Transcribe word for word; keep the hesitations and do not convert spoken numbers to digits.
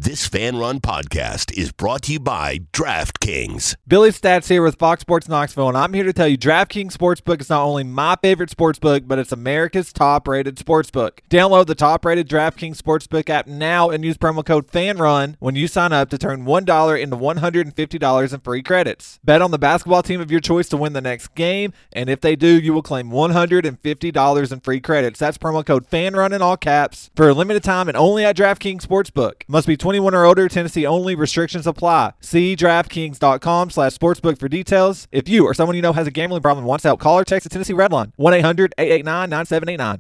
This Fan Run podcast is brought to you by DraftKings. Billy Stats here with Fox Sports Knoxville, and I'm here to tell you DraftKings Sportsbook is not only my favorite sportsbook, but it's America's top-rated sportsbook. Download the top-rated DraftKings Sportsbook app now and use promo code FANRUN when you sign up to turn one dollar into one hundred fifty dollars in free credits. Bet on the basketball team of your choice to win the next game, and if they do, you will claim one hundred fifty dollars in free credits. That's promo code FANRUN in all caps for a limited time and only at DraftKings Sportsbook. Must be twenty-one or older. Tennessee only. Restrictions apply. See DraftKings.com slash sportsbook for details. If you or someone you know has a gambling problem and wants help, call or text the Tennessee Redline one eight hundred eight eight nine nine seven eight nine.